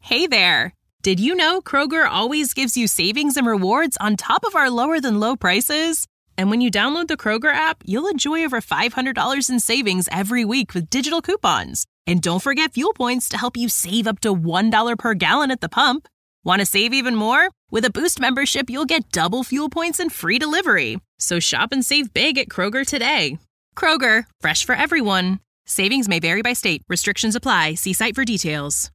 Hey there! Did you know Kroger always gives you savings and rewards on top of our lower-than-low prices? And when you download the Kroger app, you'll enjoy over $500 in savings every week with digital coupons. And don't forget fuel points to help you save up to $1 per gallon at the pump. Want to save even more? With a Boost membership, you'll get double fuel points and free delivery. So shop and save big at Kroger today. Kroger, fresh for everyone. Savings may vary by state. Restrictions apply. See site for details.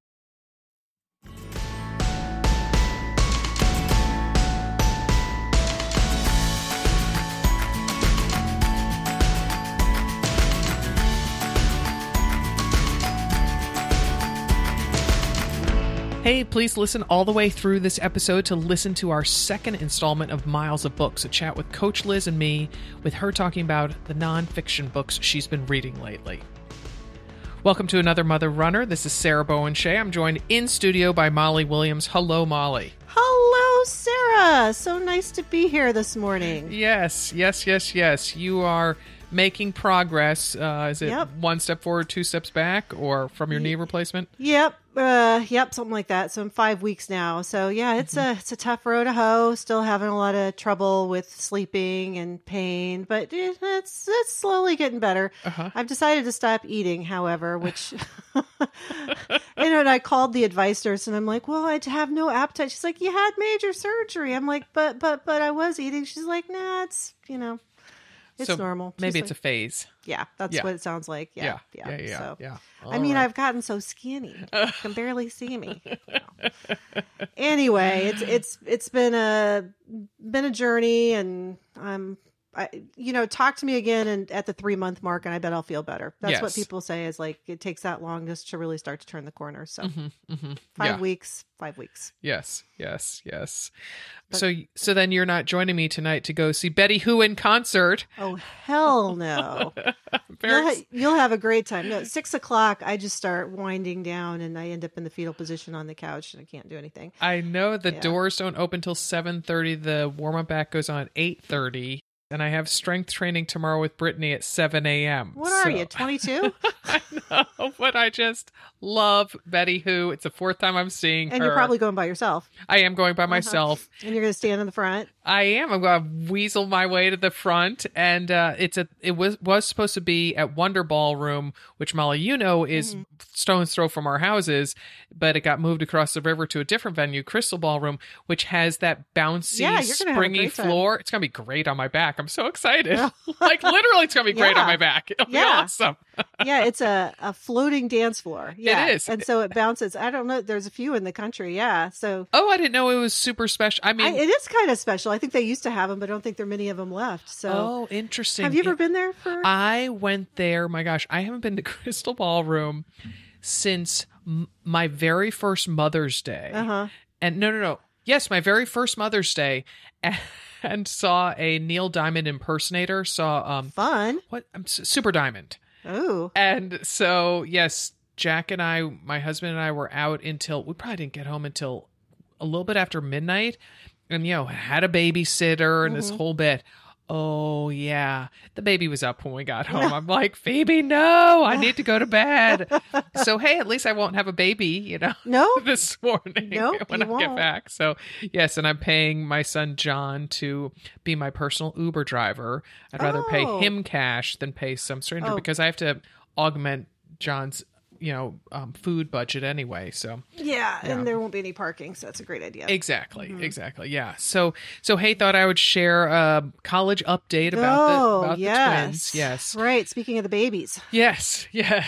Hey, please listen all the way through this episode to listen to our second installment of Miles of Books, a chat with Coach Liz and me, with her talking about the nonfiction books she's been reading lately. Welcome to another Mother Runner. This is Sarah Bowen Shea. I'm joined in studio by Molly Williams. Hello, Molly. Hello, Sarah. So nice to be here this morning. Yes. You are making progress. Is it one step forward, two steps back, or from your knee replacement? Yep, something like that. So I'm 5 weeks now. So yeah, it's a tough road to hoe. Still having a lot of trouble with sleeping and pain, but it's slowly getting better. I've decided to stop eating, however, which and I called the advice nurse and I'm like, well, I have no appetite. She's like, you had major surgery. I'm like, but I was eating. She's like, nah, it's it's so normal. Maybe it's a phase. Yeah, that's what it sounds like. Yeah. All I mean, right. I've gotten so skinny, you can barely see me. Anyway, it's been a journey, and talk to me again and at the 3-month mark, and I bet I'll feel better. That's what people say is like it takes that long just to really start to turn the corner. So 5 weeks. Yes. So then you're not joining me tonight to go see Betty Who in concert. Oh, hell no. You'll have a great time. No, 6:00, I just start winding down and I end up in the fetal position on the couch and I can't do anything. I know the doors don't open till 7:30. The warm-up act goes on at 8:30. And I have strength training tomorrow with Brittany at 7 a.m. What are you, 22? I know, but I just love Betty Who. It's the 4th time I'm seeing her. And you're probably going by yourself. I am going by myself. And you're going to stand in the front? I am. I'm going to weasel my way to the front. And it was supposed to be at Wonder Ballroom, which, Molly, is stone's throw from our houses. But it got moved across the river to a different venue, Crystal Ballroom, which has that bouncy, springy floor. It's going to be great on my back. I'm so excited. Like, literally, it's going to be great on my back. It'll be awesome. Yeah, it's a floating dance floor. Yeah. It is. And so it bounces. I don't know. There's a few in the country. Yeah. So. Oh, I didn't know it was super special. I mean, it is kind of special. I think they used to have them, but I don't think there are many of them left. So. Oh, interesting. Have you ever been there? I went there. My gosh, I haven't been to Crystal Ballroom since my very first Mother's Day. And no. Yes, my very first Mother's Day. And saw a Neil Diamond impersonator. Fun. Super Diamond. Oh. And so, yes, Jack and I, my husband and I, were out until we probably didn't get home until a little bit after midnight, and had a babysitter and this whole bit. Oh yeah, the baby was up when we got home. I'm like, Phoebe, no, I need to go to bed. So hey, at least I won't have a baby, this morning when I get back. So yes, and I'm paying my son John to be my personal Uber driver. I'd rather pay him cash than pay some stranger because I have to augment John's food budget anyway. So yeah, and there won't be any parking, so that's a great idea. Exactly. Yeah. So hey, thought I would share a college update about the twins. Yes. Right. Speaking of the babies. Yes.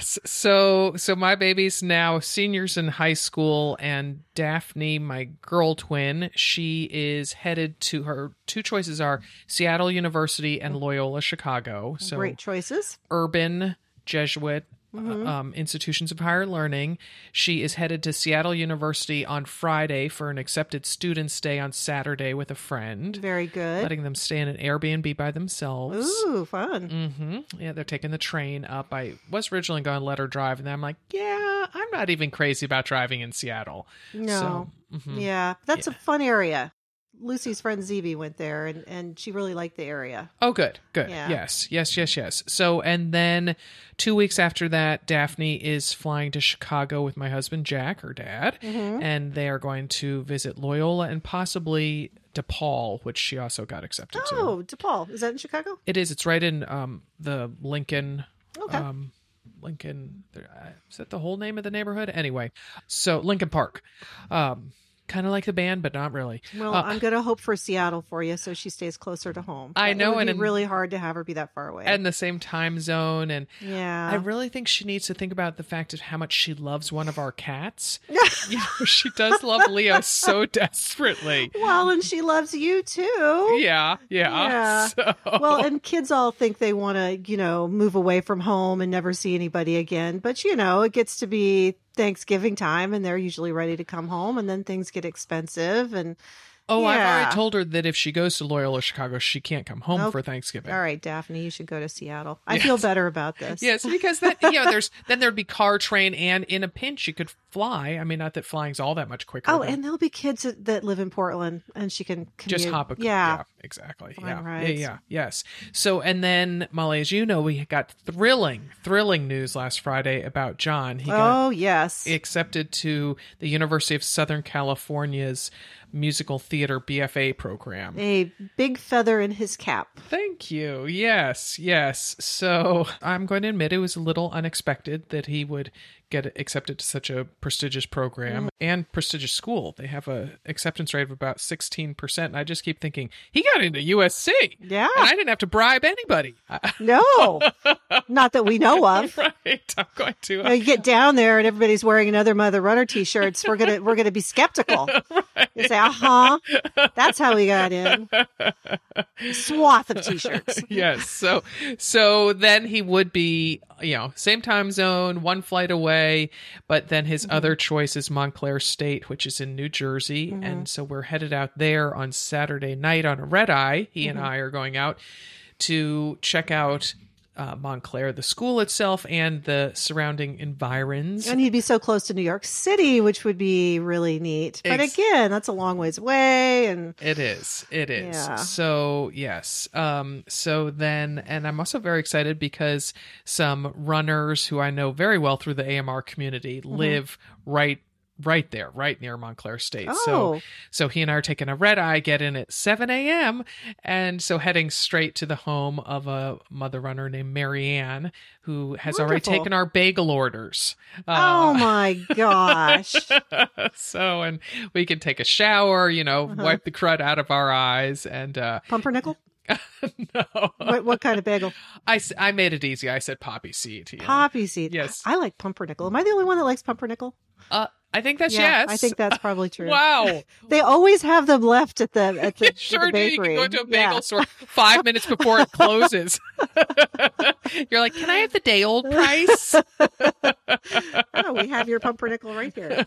So my baby's now seniors in high school, and Daphne, my girl twin, she is headed to her two choices are Seattle University and Loyola Chicago. So great choices. Urban Jesuit institutions of higher learning. She is headed to Seattle University on Friday for an accepted student stay on Saturday with a friend. Very good. Letting them stay in an Airbnb by themselves. Ooh, fun. Yeah, they're taking the train up. I was originally going to let her drive, and then I'm like, yeah, I'm not even crazy about driving in Seattle. No. Yeah, that's a fun area. Lucy's friend Zevi went there, and she really liked the area. Oh, good. Yeah. Yes. So, and then 2 weeks after that, Daphne is flying to Chicago with my husband, Jack, her dad, and they are going to visit Loyola and possibly DePaul, which she also got accepted to. Oh, DePaul. Is that in Chicago? It is. It's right in the Lincoln. Okay. Lincoln. Is that the whole name of the neighborhood? Anyway, so Lincoln Park. Kind of like the band, but not really. Well, I'm going to hope for Seattle for you so she stays closer to home. I know. It would be really hard to have her be that far away. And the same time zone. And yeah. I really think she needs to think about the fact of how much she loves one of our cats. She does love Leo so desperately. Well, and she loves you too. Yeah. So. Well, and kids all think they want to, move away from home and never see anybody again. But, it gets to be Thanksgiving time and they're usually ready to come home, and then things get expensive. And I've already told her that if she goes to Loyola, Chicago, she can't come home for Thanksgiving. All right, Daphne, you should go to Seattle. I feel better about this. Yes, because then there'd be car, train, and in a pinch you could fly. I mean, not that flying's all that much quicker. Oh, and there'll be kids that live in Portland, and she can commute. Just hop exactly. Yes. So, and then Molly, as you know, we got thrilling news last Friday about John. He got accepted to the University of Southern California's musical theater BFA program. A big feather in his cap. Thank you. Yes. So I'm going to admit it was a little unexpected that he would get accepted to such a prestigious program and prestigious school. They have a acceptance rate of about 16%. And I just keep thinking, he got into USC. Yeah. And I didn't have to bribe anybody. No. Not that we know of. Right. I'm going to. You get down there and everybody's wearing another Mother Runner t-shirts. We're gonna be skeptical. Right. You say, that's how we got in. Swath of t-shirts. Yes. So then he would be, same time zone, one flight away, but then his other choice is Montclair State, which is in New Jersey. And so we're headed out there on Saturday night on a red eye. He and I are going out to check out Montclair, the school itself, and the surrounding environs. And he'd be so close to New York City, which would be really neat. But again, that's a long ways away. And It is. Yeah. So, yes. So then, and I'm also very excited because some runners who I know very well through the AMR community live right there, right near Montclair State. Oh. So he and I are taking a red eye, get in at 7 a.m. And so heading straight to the home of a mother runner named Marianne, who has already taken our bagel orders. Oh my gosh. So, and we can take a shower, wipe the crud out of our eyes and, Pumpernickel? No. What kind of bagel? I made it easy. I said poppy seed. Poppy seed. Yes. I like pumpernickel. Am I the only one that likes pumpernickel? I think that's yes. I think that's probably true. Wow. They always have them left at the sure the bakery. You can go to a bagel store 5 minutes before it closes. You're like, can I have the day old price? Oh, we have your pumpernickel right here.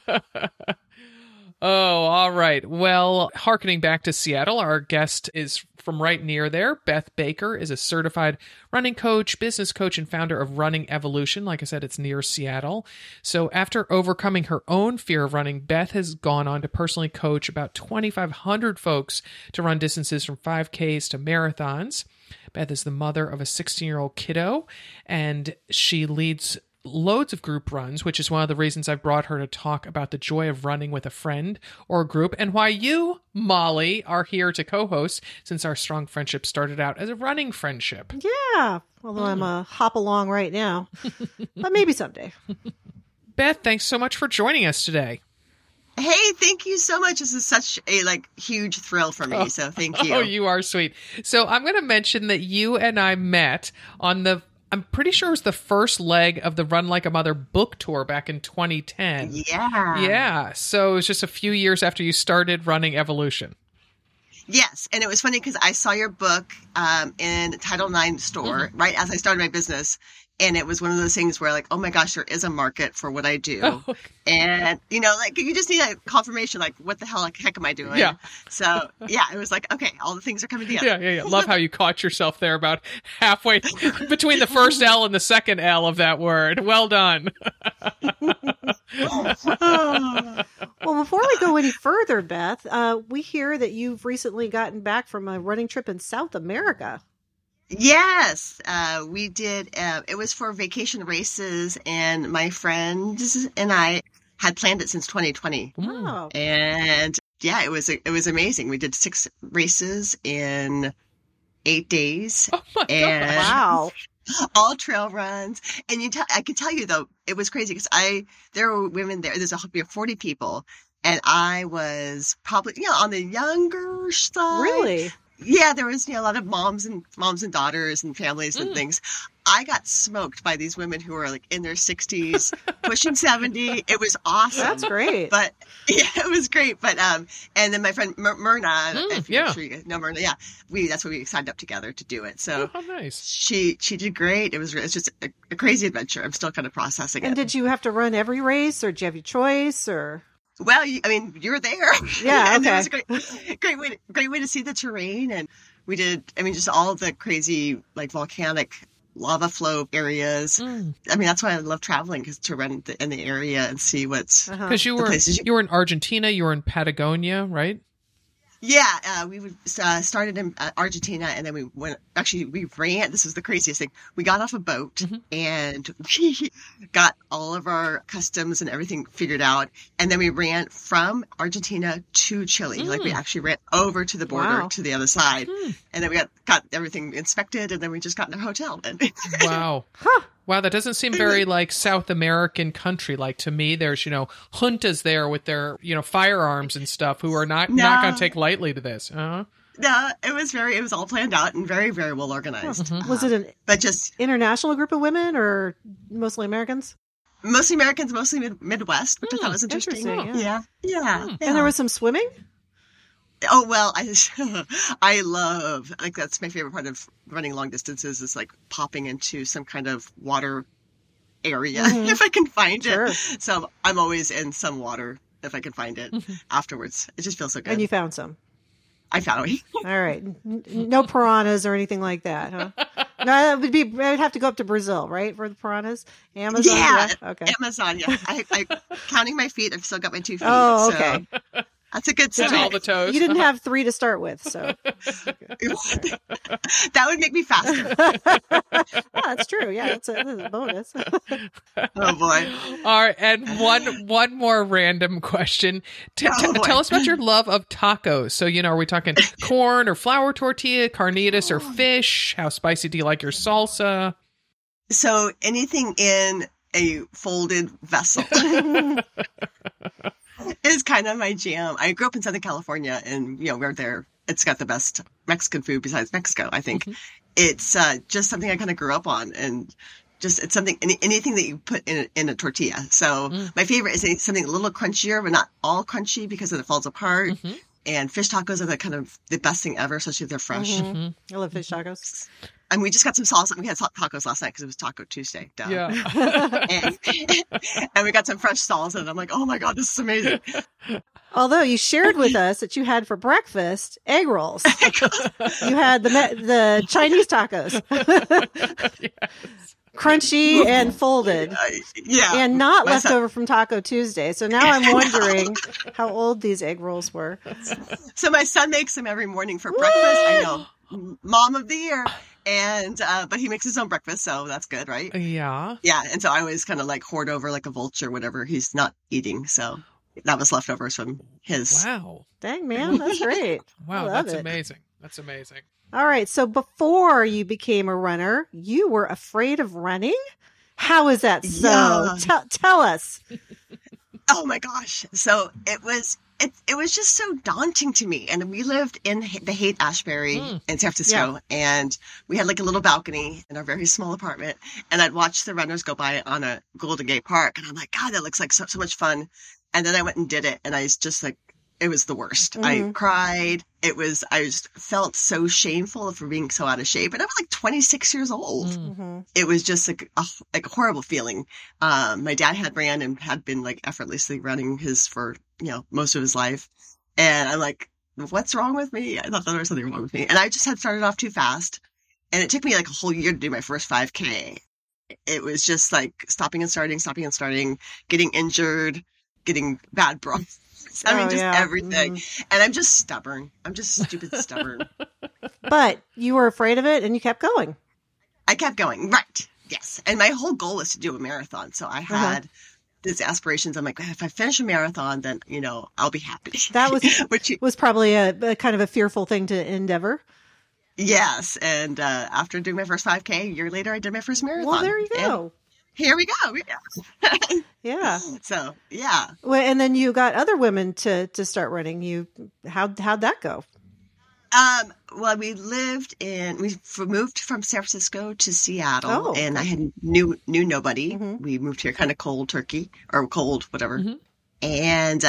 Oh, all right. Well, hearkening back to Seattle, our guest is from right near there. Beth Baker is a certified running coach, business coach, and founder of Running Evolution. Like I said, it's near Seattle. So after overcoming her own fear of running, Beth has gone on to personally coach about 2,500 folks to run distances from 5Ks to marathons. Beth is the mother of a 16-year-old kiddo, and she leads loads of group runs, which is one of the reasons I brought her to talk about the joy of running with a friend or a group, and why you, Molly, are here to co-host, since our strong friendship started out as a running friendship. Yeah, although I'm a hop along right now, but maybe someday. Beth, thanks so much for joining us today. Hey, thank you so much. This is such a huge thrill for me. So thank you. Oh, you are sweet. So I'm going to mention that you and I met on I'm pretty sure it was the first leg of the Run Like a Mother book tour back in 2010. Yeah. Yeah. So it was just a few years after you started Running Evolution. Yes. And it was funny because I saw your book in Title IX store right as I started my business. And it was one of those things where oh my gosh, there is a market for what I do. Oh, okay. And, you just need a confirmation, what the heck am I doing? Yeah. So, yeah, it was okay, all the things are coming together. Yeah. Love how you caught yourself there about halfway between the first L and the second L of that word. Well done. Well, before we go any further, Beth, we hear that you've recently gotten back from a running trip in South America. Yes, we did. It was for vacation races, and my friends and I had planned it since 2020. Wow. And yeah, it was amazing. We did 6 races in 8 days. Oh my and gosh. Wow. all trail runs. And I can tell you though, it was crazy because there were women there. There's 40 people, and I was probably on the younger side. Really? Yeah, there was a lot of moms and daughters and families and things. I got smoked by these women who were like in their 60s, pushing 70. It was awesome. That's great. But yeah, it was great. But and then my friend Myrna, if you're sure you know Myrna, that's when we signed up together to do it. So how nice. She did great. It's just a crazy adventure. I'm still kind of processing it. And did you have to run every race, or did you have your choice, or? Well, you were there. Yeah, and okay. it was a great way to see the terrain. And we did, just all the crazy, like, volcanic lava flow areas. That's why I love traveling, because to run in the area and see what's... Because you were in Argentina, you were in Patagonia, right? Yeah, we started in Argentina, and then we ran. This was the craziest thing. We got off a boat, and we got all of our customs and everything figured out, and then we ran from Argentina to Chile. Like, we actually ran over to the border to the other side, and then we got everything inspected, and then we just got in a hotel. Wow. Wow, that doesn't seem very like South American country. Like, to me, there's, juntas there with their, firearms and stuff, who are not going to take lightly to this. Uh-huh. No, it was all planned out and very, very well organized. Was it an international group of women, or mostly Americans? Mostly Americans, mostly Midwest, which I thought was interesting. Yeah. And there was some swimming? Oh, well, I love, like, that's my favorite part of running long distances, is like popping into some kind of water area if I can find it. So I'm always in some water if I can find it afterwards. It just feels so good. And you found some? I found it. All right. No piranhas or anything like that, huh? No, I'd have to go up to Brazil, right, for the piranhas? Amazon? Yeah. Okay. Amazon, yeah. I counting my feet, I've still got my 2 feet. Oh, okay. So that's a good sign. All the toes. You didn't have 3 to start with, so. That would make me faster. Oh, that's true. Yeah, that's a bonus. Oh, boy. All right, and one more random question. Tell us about your love of tacos. So, are we talking corn or flour tortilla, carnitas or fish? How spicy do you like your salsa? So anything in a folded vessel is kind of my jam. I grew up in Southern California, and we're there. It's got the best Mexican food besides Mexico, I think. It's just something I kind of grew up on, and just it's something anything that you put in a tortilla. So my favorite is something a little crunchier, but not all crunchy, because then it falls apart. And fish tacos are the best thing ever, especially if they're fresh. I love fish tacos. And we just got some salsa. We had tacos last night because it was Taco Tuesday. Duh. Yeah. and we got some fresh salsa, and I'm like, oh my God, this is amazing. Although you shared with us that you had for breakfast egg rolls. You had the Chinese tacos. Yes. Crunchy and folded. And not left over from Taco Tuesday. So now I'm wondering how old these egg rolls were. So my son makes them every morning for breakfast. I know. Mom of the year. And, but he makes his own breakfast, so that's good, right? Yeah. Yeah. And so I always kind of like hoard over like a vulture, whatever he's not eating. So that was leftovers from his. Wow. Dang, man. That's great. Wow. That's amazing. That's amazing. All right. So before you became a runner, you were afraid of running? How is that so? Yeah. Tell us. Oh my gosh. So it was just so daunting to me. And we lived in the Haight-Ashbury in San Francisco. And we had like a little balcony in our very small apartment. And I'd watch the runners go by on a Golden Gate Park. And I'm like, God, that looks like so much fun. And then I went and did it. And I was just like, it was the worst. I cried. I just felt so shameful for being so out of shape. And I was like 26 years old. It was just like a horrible feeling. My dad had ran and had been like effortlessly running his for, most of his life. And I'm like, what's wrong with me? I thought there was something wrong with me. And I just had started off too fast. And it took me like a whole year to do my first 5K. It was just like stopping and starting, getting injured, getting bad I mean, just yeah. everything. And I'm just stubborn. I'm just stupid stubborn. But you were afraid of it and you kept going. I kept going. Right. Yes. And my whole goal was to do a marathon. So I had these aspirations. I'm like, if I finish a marathon, then, I'll be happy. That was probably a kind of a fearful thing to endeavor. Yes. And after doing my first 5K, a year later, I did my first marathon. Well, there you go. And here we go. Yeah. So, yeah. Well, and then you got other women to start running. How'd that go? Well, we moved from San Francisco to Seattle, and I had knew nobody. Mm-hmm. We moved here kind of cold turkey or cold, whatever. Mm-hmm. And,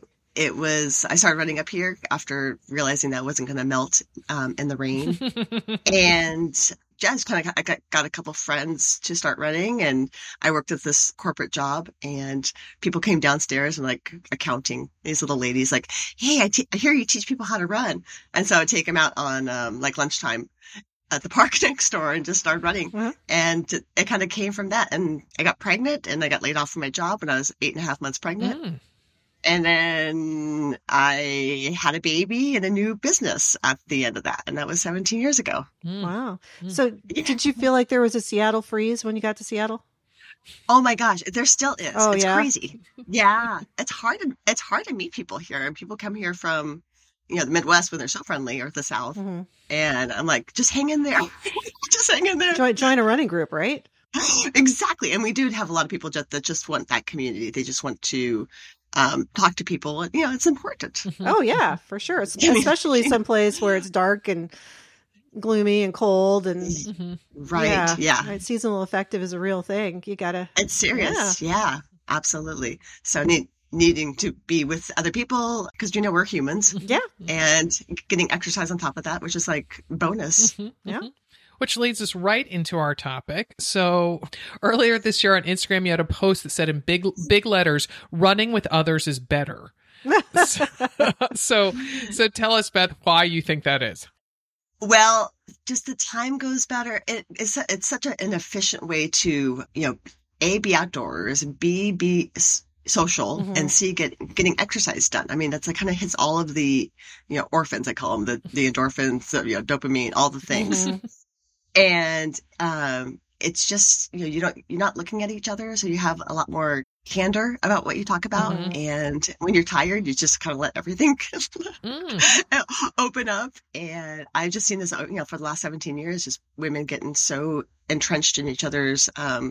I started running up here after realizing that I wasn't going to melt, in the rain. And just kind of, I got a couple friends to start running, and I worked at this corporate job, and people came downstairs and like accounting, these little ladies like, hey, I hear you teach people how to run. And so I'd take them out on, like lunchtime at the park next door and just start running. Mm-hmm. And it kind of came from that. And I got pregnant and I got laid off from my job when I was 8.5 months pregnant. Mm. And then I had a baby and a new business at the end of that. And that was 17 years ago. Mm. Wow. So did you feel like there was a Seattle freeze when you got to Seattle? Oh my gosh, there still is. Oh, it's yeah? Crazy. Yeah. It's hard to meet people here. And people come here from, the Midwest when they're so friendly, or the South. Mm-hmm. And I'm like, just hang in there. Just hang in there. Join a running group, right? Exactly. And we do have a lot of people that just want that community. They just want to talk to people. It's important. Mm-hmm. Oh yeah, for sure. Especially someplace where it's dark and gloomy and cold and mm-hmm. Right. Yeah. Right. Seasonal affective is a real thing. You gotta. It's serious. Yeah, absolutely. So needing to be with other people because we're humans. Yeah. And getting exercise on top of that, which is like bonus. Mm-hmm. Yeah. Which leads us right into our topic. So earlier this year on Instagram, you had a post that said in big letters, running with others is better. So tell us, Beth, why you think that is. Well, just the time goes better. It's such an efficient way to, A, be outdoors, B, be social, mm-hmm. and C, getting exercise done. I mean, that's like kind of hits all of the, orphans, I call them, the endorphins, dopamine, all the things. Mm-hmm. And, it's just, you're not looking at each other. So you have a lot more candor about what you talk about. Mm-hmm. And when you're tired, you just kind of let everything open up. And I've just seen this, for the last 17 years, just women getting so entrenched in each other's,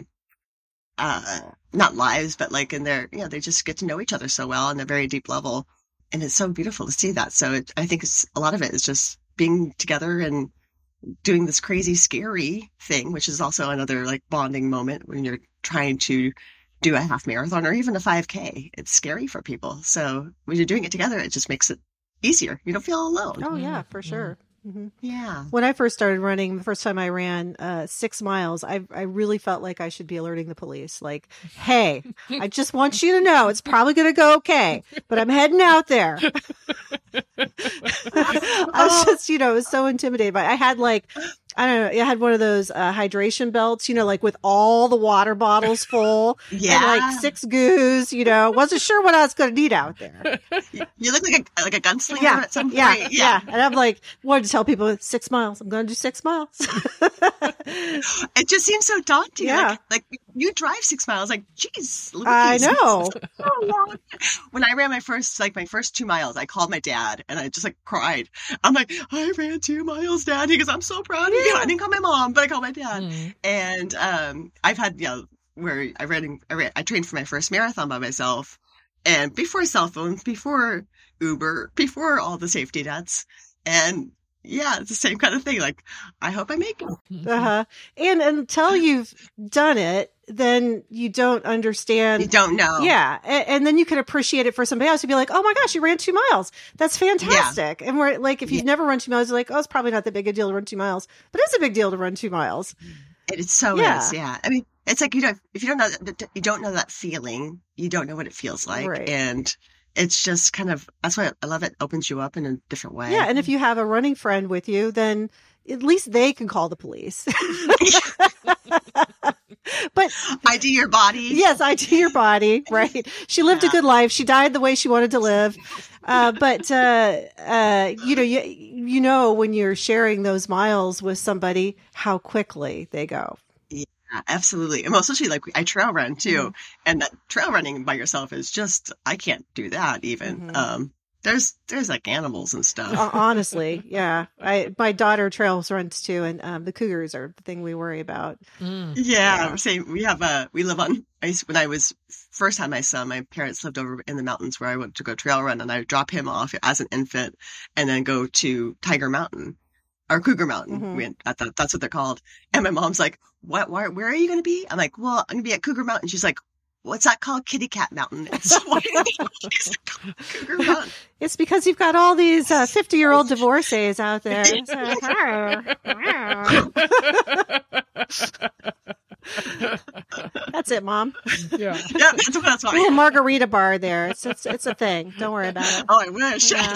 not lives, but like in their, they just get to know each other so well on a very deep level. And it's so beautiful to see that. So I think a lot of it is just being together and doing this crazy, scary thing, which is also another like bonding moment when you're trying to do a half marathon or even a 5K. It's scary for people. So when you're doing it together, it just makes it easier. You don't feel alone. Oh yeah, for sure. Mm-hmm. Yeah. When I first started running, the first time I ran 6 miles, I really felt like I should be alerting the police. Like, hey, I just want you to know it's probably going to go okay, but I'm heading out there. I was just, it was so intimidated by it. I had I don't know, I had one of those hydration belts, like with all the water bottles full. Yeah. And like 6 goos, wasn't sure what I was going to need out there. You look like a gunslinger at some point. Yeah. And I'm like, wanted to tell people 6 miles. I'm going to do 6 miles. It just seems so daunting. Yeah. Like you drive 6 miles, like, geez. I know. So long. When I ran my first 2 miles, I called my dad and I just like cried. I'm like, I ran 2 miles, Dad. He goes, I'm so proud of you. I didn't call my mom, but I called my dad. Mm. And I've had, where I trained for my first marathon by myself. And before cell phones, before Uber, before all the safety nets. And yeah, it's the same kind of thing. Like, I hope I make it. Uh-huh. And until you've done it, then you don't understand. You don't know. Yeah. And then you can appreciate it for somebody else. You'd be like, oh my gosh, you ran 2 miles. That's fantastic. Yeah. And we're like, if you've never run 2 miles, you're like, oh, it's probably not that big a deal to run 2 miles, but it's a big deal to run 2 miles. It so is. Yeah. I mean, it's like, if you don't know that feeling, you don't know what it feels like. Right. And it's just kind of, that's why I love it. Opens you up in a different way. Yeah. And if you have a running friend with you, then at least they can call the police. But ID your body. yes, ID your body. Right. She lived a good life. She died the way she wanted to live. But you know, when you're sharing those miles with somebody, how quickly they go. Yeah, absolutely. And especially like I trail run too. And that trail running by yourself is just, I can't do that even. There's like animals and stuff. Honestly, yeah. My daughter trails runs too, and the cougars are the thing we worry about. Yeah, same. We live on ice. When I was first had my son, my parents lived over in the mountains where I went to go trail run, and I would drop him off as an infant and then go to Tiger Mountain or Cougar Mountain. That's what they're called. And my mom's like, "What? Where are you going to be?" I'm like, "Well, I'm going to be at Cougar Mountain." She's like, "What's that called?" Kitty Cat Mountain. It's Cougar Mountain. It's because you've got all these 50-year-old divorcees out there. That's it, Mom. Yeah, that's why. A little margarita bar there. It's a thing. Don't worry about it. Oh, I wish. Yeah.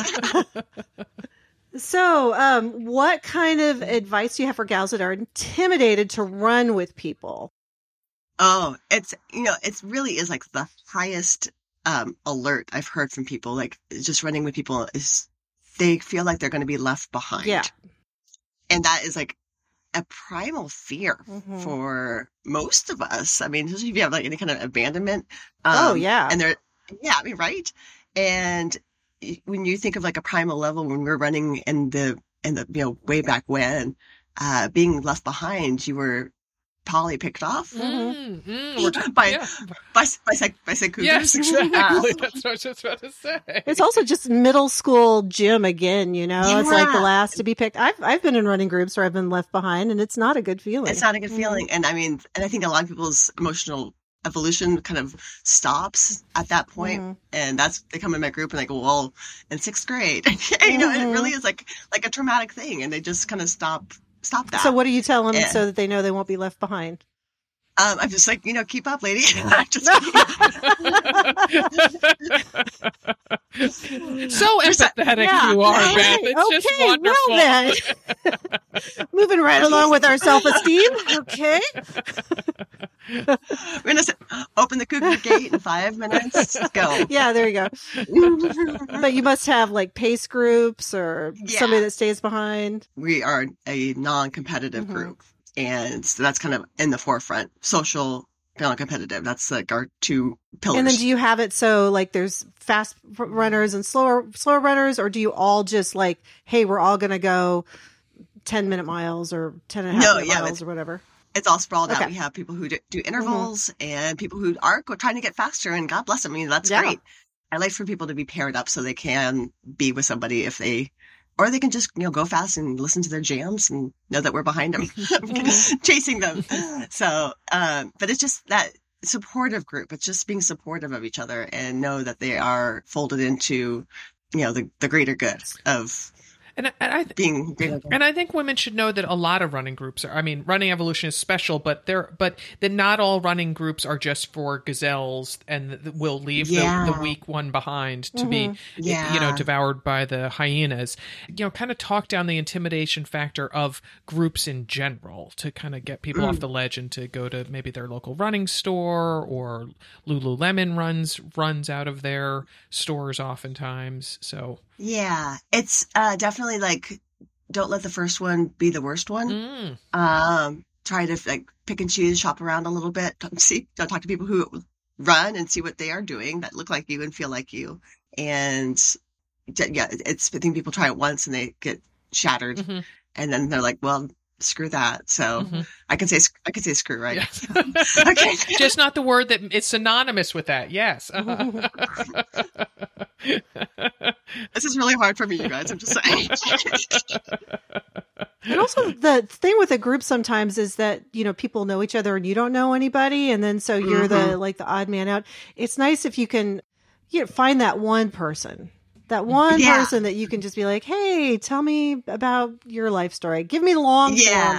So, what kind of advice do you have for gals that are intimidated to run with people? Oh, it really is like the highest alert I've heard from people. Like just running with people is they feel like they're going to be left behind. Yeah. And that is like a primal fear for most of us. I mean, especially if you have like any kind of abandonment. Yeah. And right. And when you think of like a primal level, when we're running in the way back when, being left behind, you were probably picked off by cougars. Yes, exactly. That's what I was just about to say. It's also just middle school gym again, you know. Yeah. It's like the last to be picked. I've been in running groups where I've been left behind, and it's not a good feeling. It's not a good feeling. And I mean, and I think a lot of people's emotional evolution kind of stops at that point. And they come in my group and they go, well, in 6th grade, and it really is like a traumatic thing. And they just kind of stop that. So what do you tell them so that they know they won't be left behind? I'm just like, keep up, lady. So empathetic you are, Beth. It's just wonderful. Well then. Moving right along with our self-esteem. Okay. We're going to open the Cougar Gate in 5 minutes. Go. Yeah, there you go. But you must have like pace groups or somebody that stays behind. We are a non-competitive group. And so that's kind of in the forefront. Social, competitive. That's like our 2 pillars. And then do you have it so like there's fast runners and slower runners, or do you all just like, hey, we're all going to go 10-minute miles or 10.5 miles or whatever? It's all sprawled out. We have people who do intervals and people who are trying to get faster, and God bless them. I mean, that's great. I like for people to be paired up so they can be with somebody or they can just, go fast and listen to their jams and know that we're behind them, chasing them. So, but it's just that supportive group. It's just being supportive of each other and know that they are folded into, the greater good of And I think women should know that a lot of running groups are. I mean, Running Evolution is special, but that not all running groups are just for gazelles and will leave the weak one behind to be, devoured by the hyenas. Kind of talk down the intimidation factor of groups in general to kind of get people off the ledge and to go to maybe their local running store, or Lululemon runs out of their stores oftentimes. So. Yeah, it's definitely like, don't let the first one be the worst one. Try to like pick and choose, shop around a little bit. Don't talk to people who run and see what they are doing that look like you and feel like you. And I think people try it once and they get shattered, and then they're like, well, screw that. So I can say screw, right? Yes. Okay. Just not the word that it's synonymous with that. Yes. This is really hard for me, you guys. I'm just saying. And also the thing with a group sometimes is that, people know each other and you don't know anybody. And then so you're the odd man out. It's nice if you can find that one person. That one person that you can just be like, hey, tell me about your life story. Give me the long form.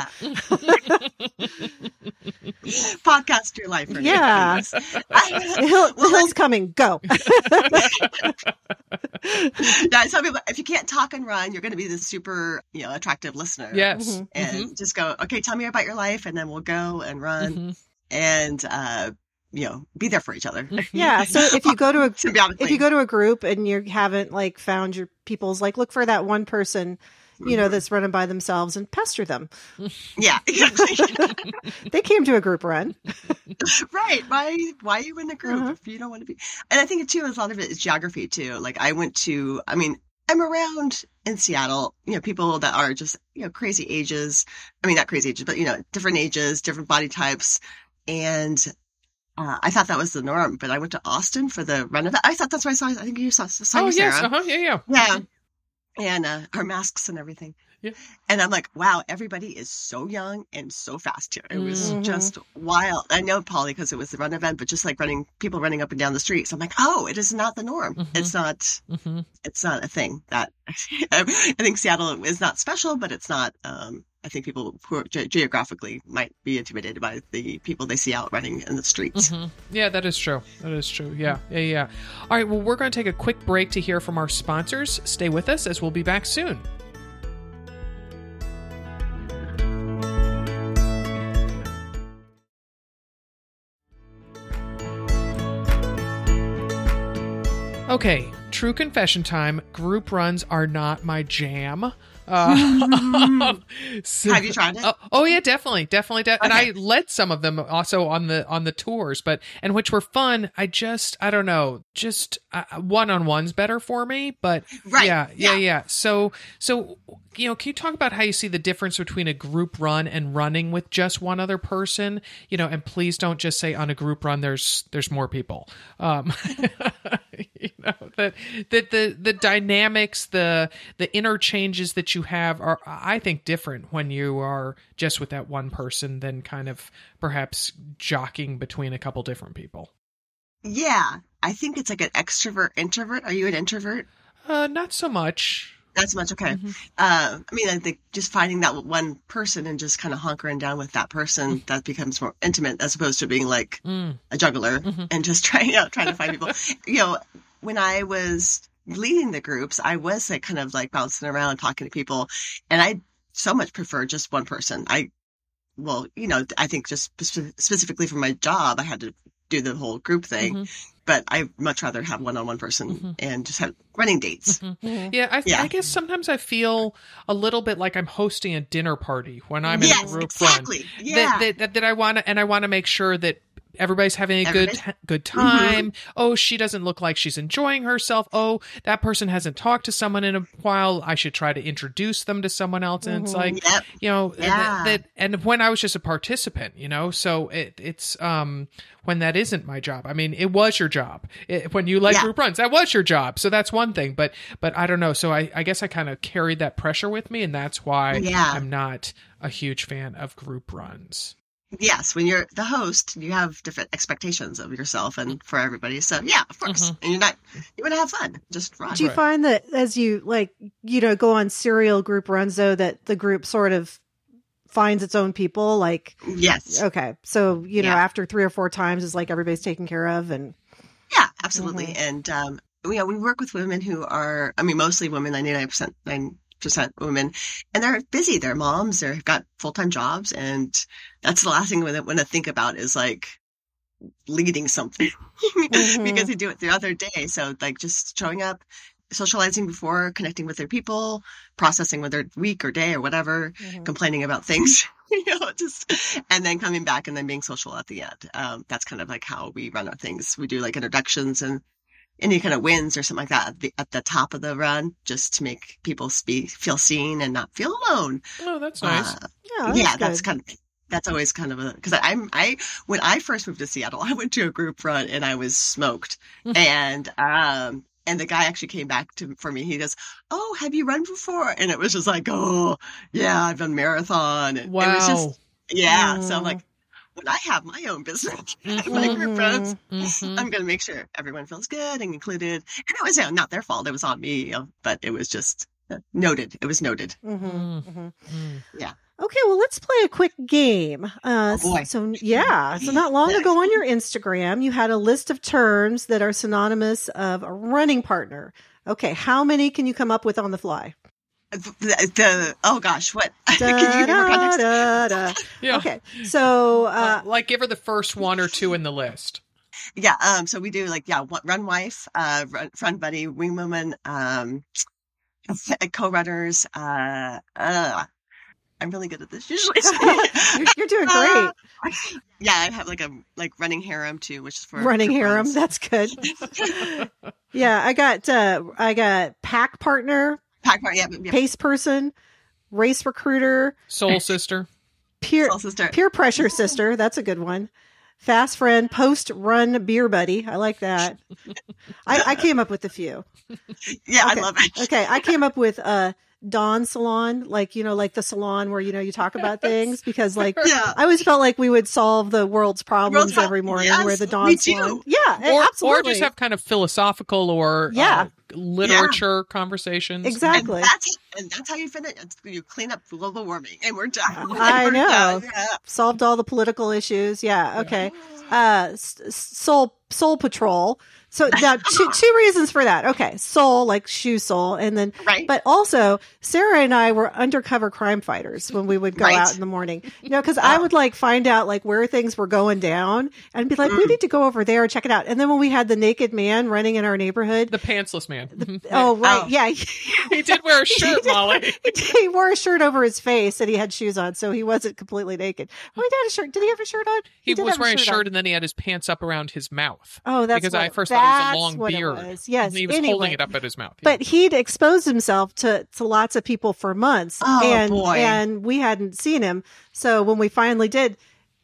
Podcast your life. Yeah. The hill's coming. Go. Yeah, I tell people, if you can't talk and run, you're going to be the super, attractive listener. Yes. And just go, okay, tell me about your life, and then we'll go and run. and, be there for each other. Yeah. So if you go to Symbiotically. a group and you haven't like found your people's, like, look for that one person, that's running by themselves and pester them. Yeah, exactly. They came to a group run. Right. Why are you in a group if you don't want to be? And I think too, a lot of it is geography too. Like I'm around in Seattle, people that are just, crazy ages. I mean, not crazy ages, but, different ages, different body types. And I thought that was the norm, but I went to Austin for the run of that. I thought that's why I think you saw you, Sarah. Yes. Yeah. Yeah. And our masks and everything. Yeah. And I'm like, wow, everybody is so young and so fast here. It was just wild. I know, Polly, because it was the run event, but just like people running up and down the streets. I'm like, oh, it is not the norm. It's not, it's not a thing that I think Seattle is not special, but it's not, I think people who are geographically might be intimidated by the people they see out running in the streets. Yeah, that is true. Yeah. All right, well, we're going to take a quick break to hear from our sponsors. Stay with us as we'll be back soon. Okay, true confession time. Group runs are not my jam. Have you tried it? Oh yeah, definitely. Okay. And I led some of them also on the tours, and which were fun. I don't know, just one-on-one's better for me, but right. Yeah. So, can you talk about how you see the difference between a group run and running with just one other person? And please don't just say on a group run there's more people. That the dynamics, the interchanges that you have are, I think, different when you are just with that one person than kind of perhaps jockeying between a couple different people. Yeah, I think it's like an extrovert introvert. Are you an introvert? Not so much. Not so much. Okay. I think just finding that one person and just kind of hunkering down with that person, that becomes more intimate as opposed to being like a juggler and just trying to find people. When I was leading the groups, I was like kind of like bouncing around talking to people, and I so much prefer just one person. I think just specifically for my job, I had to do the whole group thing, but I much rather have one-on-one person and just have running dates. Yeah, I guess sometimes I feel a little bit like I'm hosting a dinner party when I'm in a group run. Yeah. That I want to make sure that everybody's having a good time. Oh, she doesn't look like she's enjoying herself. Oh, that person hasn't talked to someone in a while. I should try to introduce them to someone else. And it's like, and when I was just a participant, so it's when that isn't my job. I mean, it was your job. When you led group runs, that was your job. So that's one thing, but I don't know. So I guess I kind of carried that pressure with me, and that's why I'm not a huge fan of group runs. Yes, when you're the host, you have different expectations of yourself and for everybody. So yeah, of course. And you want to have fun. Just run. Do you find that as you go on serial group runs, though, that the group sort of finds its own people? Like, yes. Okay. So, after 3 or 4 times, it's like everybody's taken care of. And yeah, absolutely. And, we work with women who are, mostly women, 99% women, and they're busy. They're moms. They've got full-time jobs. And that's the last thing when I think about is like leading something because they do it the other day. So like just showing up, socializing before, connecting with their people, processing with their week or day or whatever, complaining about things, and then coming back and then being social at the end. That's kind of like how we run our things. We do like introductions and any kind of wins or something like that at the top of the run, just to make people feel seen and not feel alone. Oh, that's nice. That's always kind of because when I first moved to Seattle, I went to a group run and I was smoked. And the guy actually came back for me. He goes, "Oh, have you run before?" And it was just like, "Oh, yeah, I've done marathon." And wow. It was just, so I'm like, when I have my own business, my group runs, I'm going to make sure everyone feels good and included. And it was not their fault. It was on me, but it was just noted. It was noted. Yeah. Okay, well, let's play a quick game. Oh boy. So not long ago on your Instagram, you had a list of terms that are synonymous of a running partner. Okay, how many can you come up with on the fly? Oh gosh, what? Da, Can you give more context? da, da. Yeah. Okay, so Like give her the first one or two in the list. Yeah. So we do like, run wife, run buddy, wing woman, co-runners. I'm really good at this usually. you're doing great. Yeah, I have like running harem too, which is for Running for harem, friends. that's good. Yeah, I got pack partner, Pack part, yeah. pace person, race recruiter, Soul sister. peer Soul sister. peer pressure sister. That's a good one. Fast friend, post run beer buddy. I like that. I came up with a few. Yeah, Okay. I love it. Okay, I came up with Dawn Salon, like like the salon where you talk about things, because like Yeah. I always felt like we would solve the world's problems World's every morning. yes, where the Dawn me Salon, too. yeah, absolutely, Or just have kind of philosophical or Yeah. literature conversations. exactly. And that's how you finish. You clean up global warming, and we're done. I We're know. done. Yeah. Solved all the political issues. Yeah. Okay. Soul Patrol. So now two reasons for that. Okay. Soul, like shoe sole. And then, Right. but also Sarah and I were undercover crime fighters when we would go Right. out in the morning, cause I would like find out like where things were going down and be like, we need to go over there and check it out. And then when we had the naked man running in our neighborhood. The pantsless man. Oh, right. Oh. Yeah. He did wear a shirt, Molly. He wore a shirt over his face and he had shoes on, so he wasn't completely naked. Oh, he had a shirt. Did he have a shirt on? He did was have wearing a on. shirt and then he had his pants up around his mouth. Oh, that's because what, I first thought it was a that's long what it beard. was. Yes. And he was Anyway. holding it up at his mouth. But he'd exposed himself to lots of people for months, Oh, and boy. and we hadn't seen him. So when we finally did,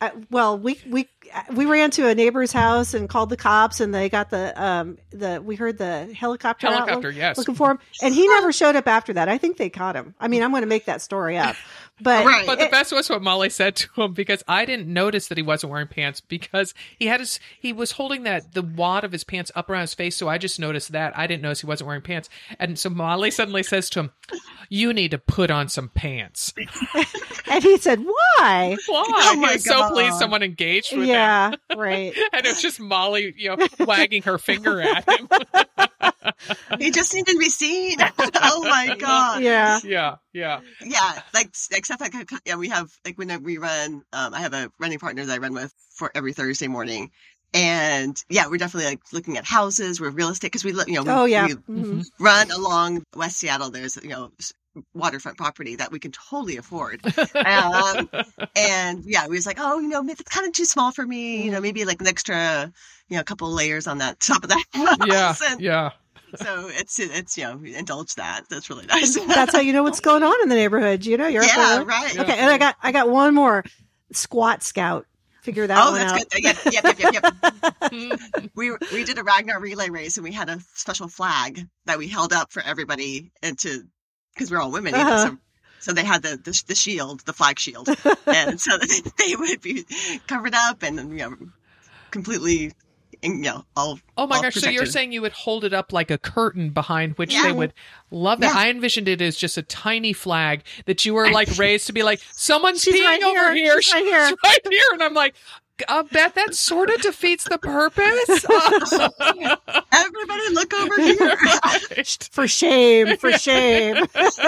we ran to a neighbor's house and called the cops, and they got we heard the helicopter out Helicopter, yes. looking for him, and he never showed up after that. I think they caught him. I mean, I'm going to make that story up, but Right. But the best was what Molly said to him, because I didn't notice that he wasn't wearing pants, because he was holding the wad of his pants up around his face. So I just noticed that. I didn't notice he wasn't wearing pants. And so Molly suddenly says to him, "You need to put on some pants." and he said, "Why?" Why? Oh my He was so God. pleased someone engaged with him. Yeah, right. And it was just Molly, wagging her finger at him. He just needed to be seen. Oh my God. Yeah. Yeah. Yeah, like except like we have like when we run. I have a running partner that I run with for every Thursday morning, and yeah, we're definitely like looking at houses. We're real estate because we Oh yeah. we Mhm. run along West Seattle. There's waterfront property that we can totally afford. And yeah, we was like, maybe it's kind of too small for me. Maybe like an extra, a couple layers on that top of that house. Yeah. And Yeah. so it's we indulge that. That's really nice. That's how you know what's going on in the neighborhood. You're up Yeah, there. right. Okay, and I got one more. Squat Scout. Figure that one that's out. good. Yep. We did a Ragnar relay race, and we had a special flag that we held up for everybody, and because we're all women, so they had the shield, the flag shield, and so they would be covered up and completely, all. Oh my all gosh! So you're protected. saying you would hold it up like a curtain behind which Yeah. they would love that? Yeah. I envisioned it as just a tiny flag that you were like raised to be like, someone's She's peeing right over here. here. She's right here. She's right here. And I'm like, Beth, that sort of defeats the purpose. Everybody look over here. For shame. For shame.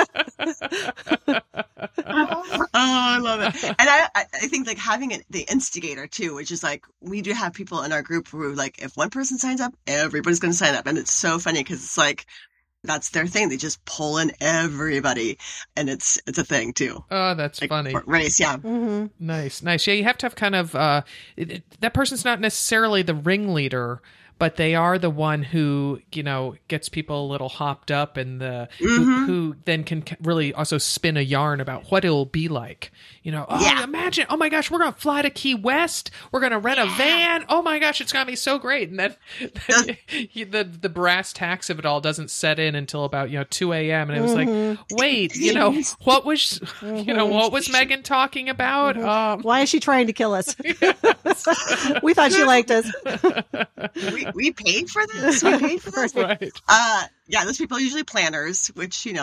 Oh, I love it. And I think like having the instigator too, which is like, we do have people in our group who like, if one person signs up, everybody's going to sign up. And it's so funny because it's like, that's their thing. They just pull in everybody, and it's a thing too. Oh, that's Like, funny. race. Yeah. Mm-hmm. Nice. Yeah, you have to have kind of that person's not necessarily the ringleader, but they are the one who, gets people a little hopped up, and who then can really also spin a yarn about what it'll be like. Imagine, oh my gosh, we're going to fly to Key West. We're going to rent a van. Oh my gosh, it's going to be so great. And then the brass tacks of it all doesn't set in until about, 2 a.m. And it was like, wait, what was Megan talking about? Why is she trying to kill us? We thought she liked us. We paid for this. We paid for this. Right. Yeah, those people are usually planners, which,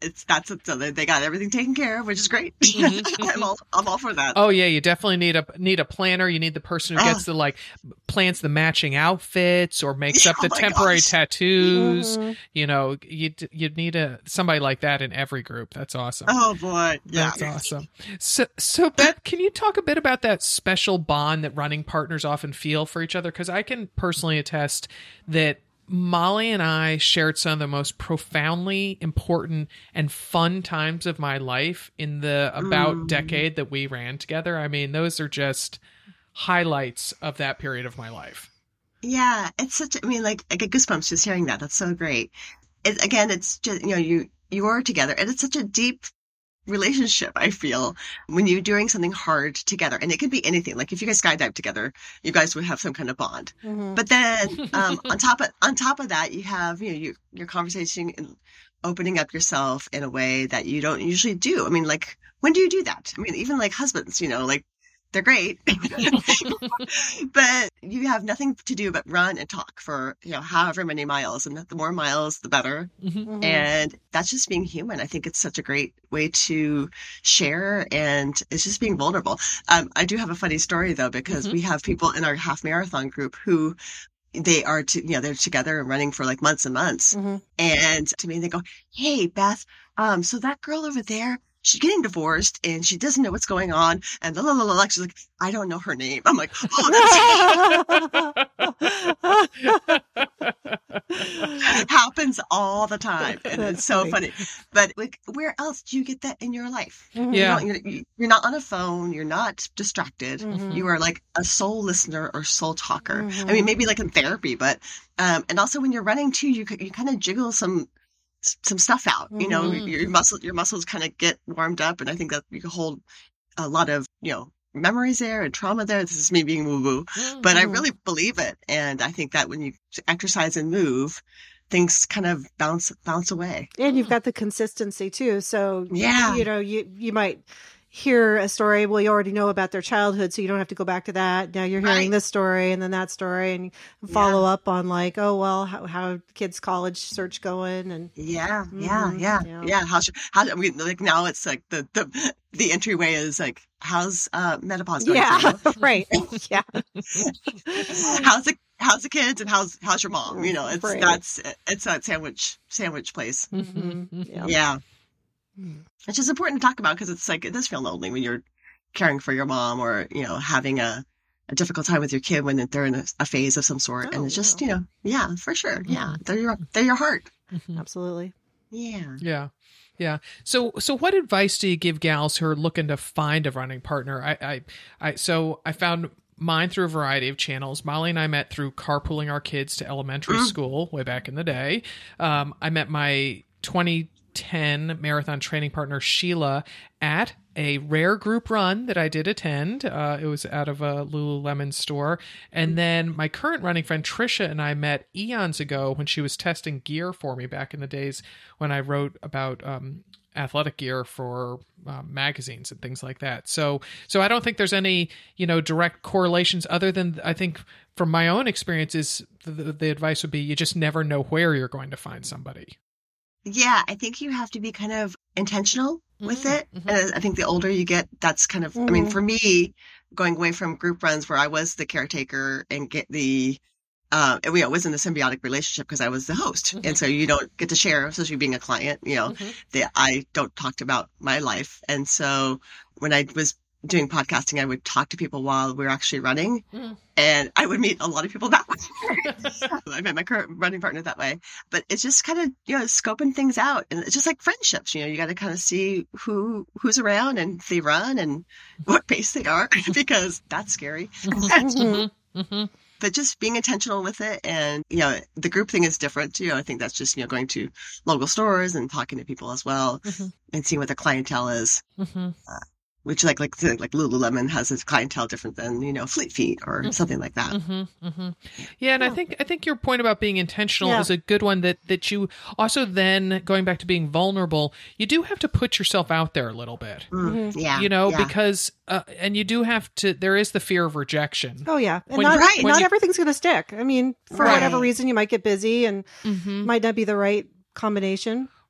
so they got everything taken care of, which is great. I'm all for that. Oh yeah, you definitely need a planner. You need the person who gets plans the matching outfits or makes up the temporary tattoos. Mm-hmm. You know, you need somebody like that in every group. That's awesome. Oh boy, yeah, that's awesome. So Beth, can you talk a bit about that special bond that running partners often feel for each other? Because I can personally attest that Molly and I shared some of the most profoundly important and fun times of my life in the about decade that we ran together. I mean, those are just highlights of that period of my life. Yeah, it's I get goosebumps just hearing that. That's so great. It's just, you are together, and it's such a deep relationship, I feel, when you're doing something hard together. And it could be anything. Like if you guys skydive together, you guys would have some kind of bond. Mm-hmm. But then on top of that, you have your conversation and opening up yourself in a way that you don't usually do. I mean, like, when do you do that? I mean, even like husbands, like, they're great, but you have nothing to do but run and talk for, however many miles, and the more miles, the better. Mm-hmm. And that's just being human. I think it's such a great way to share, and it's just being vulnerable. I do have a funny story though, because we have people in our half marathon group who they are, they're together and running for like months and months. Mm-hmm. And to me, they go, "Hey, Beth, so that girl over there, she's getting divorced and she doesn't know what's going on." And she's like, "I don't know her name." I'm like, "Oh, it happens all the time." And it's so funny. But like, where else do you get that in your life? Mm-hmm. Yeah. You're not on a phone. You're not distracted. Mm-hmm. You are like a soul listener or soul talker. Mm-hmm. I mean, maybe like in therapy, but, and also when you're running too, you kind of jiggle some stuff out, your muscles kind of get warmed up. And I think that you can hold a lot of, memories there and trauma there. This is me being woo-woo, but I really believe it. And I think that when you exercise and move, things kind of bounce away. And you've got the consistency too. So, yeah, you might hear a story. Well, you already know about their childhood, so you don't have to go back to that. Now you're hearing this story and then that story, and follow up on like, oh, well, how kids' college search going? And yeah. How I mean, like now it's like the entryway is like, how's menopause going? Yeah, right. Yeah. How's the kids and how's your mom? It's that sandwich place. Mm-hmm. Yeah. It's just important to talk about, because it's like, it does feel lonely when you're caring for your mom or, having a difficult time with your kid when they're in a phase of some sort. And it's just, yeah, for sure. Yeah. They're your heart. Mm-hmm. Absolutely. Yeah. Yeah. Yeah. So what advice do you give gals who are looking to find a running partner? I found mine through a variety of channels. Molly and I met through carpooling our kids to elementary school way back in the day. I met my 2010 marathon training partner Sheila at a rare group run that I did attend. It was out of a Lululemon store. And then my current running friend Trisha and I met eons ago when she was testing gear for me back in the days when I wrote about athletic gear for magazines and things like that. So I don't think there's any, direct correlations, other than I think from my own experiences, the advice would be you just never know where you're going to find somebody. Yeah, I think you have to be kind of intentional with it. Mm-hmm. And I think the older you get, that's kind of, I mean, for me, going away from group runs where I was the caretaker and get it was in a symbiotic relationship because I was the host. Mm-hmm. And so you don't get to share, especially being a client, I don't talk about my life. And so when I was doing podcasting, I would talk to people while we were actually running, and I would meet a lot of people that way. I met my current running partner that way, but it's just kind of, scoping things out. And it's just like friendships, you got to kind of see who's around and if they run and what pace they are, because that's scary. But just being intentional with it. And, the group thing is different too. I think that's just, going to local stores and talking to people as well, and seeing what the clientele is. Which like Lululemon has its clientele different than, Fleet Feet or something like that. Yeah. And I think your point about being intentional is a good one, that you also then, going back to being vulnerable, you do have to put yourself out there a little bit, because, and you do have to, there is the fear of rejection. Oh yeah. And not everything's going to stick. I mean, for whatever reason, you might get busy and might not be the right combination.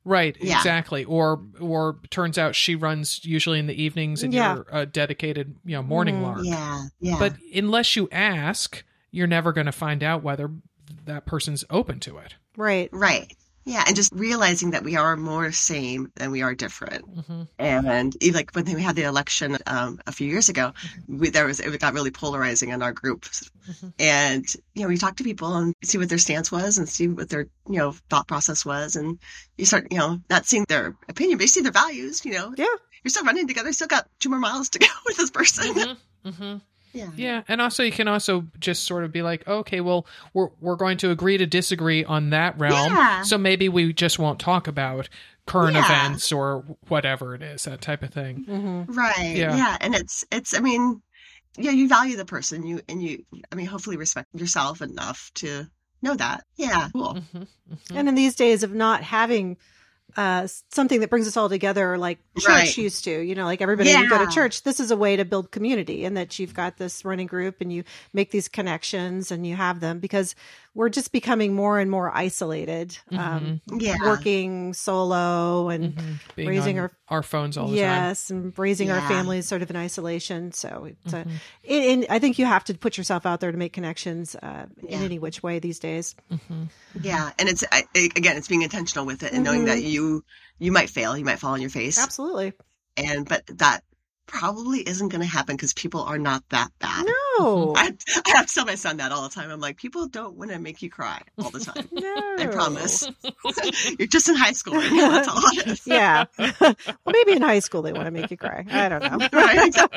Right, Yeah. exactly. Or turns out she runs usually in the evenings and you're a dedicated, morning lark. Yeah. Yeah. But unless you ask, you're never going to find out whether that person's open to it. Right. Right. Yeah. And just realizing that we are more same than we are different. And even like when we had the election a few years ago, it got really polarizing in our group. And, we talked to people and see what their stance was and see what their, thought process was. And you start, not seeing their opinion, but you see their values, Yeah. You're still running together, still got 2 more miles to go with this person. Yeah, and also you can also just sort of be like, okay, well, we're going to agree to disagree on that realm, so maybe we just won't talk about current events or whatever it is, that type of thing. Right. Yeah. And it's. I mean, you value the person, you hopefully respect yourself enough to know that. Yeah. Cool. And in these days of not having something that brings us all together like church used to, like everybody you go to church, this is a way to build community, and that you've got this running group and you make these connections and you have them, because we're just becoming more and more isolated, working solo and Being raising on our phones all the time. Yes, and raising our families sort of in isolation. So it's and I think you have to put yourself out there to make connections in any which way these days. Yeah, and it's it's being intentional with it and knowing that you might fail, you might fall on your face. Absolutely. But that probably isn't going to happen because people are not that bad. No. I have to tell my son that all the time. I'm like, people don't want to make you cry all the time. No. I promise. You're just in high school right now. That's all it is. Yeah. Well, maybe in high school they want to make you cry. I don't know. Right, exactly.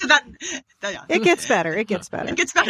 It gets better. It gets better. It gets better.